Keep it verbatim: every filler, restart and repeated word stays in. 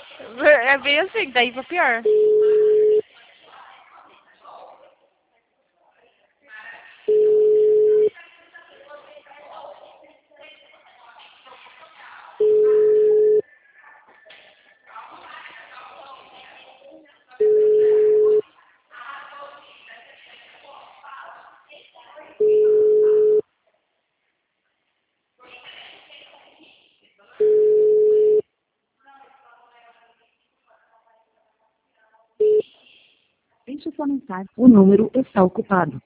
É bem assim, daí pra pior. Deixe sua mensagem. O número está ocupado.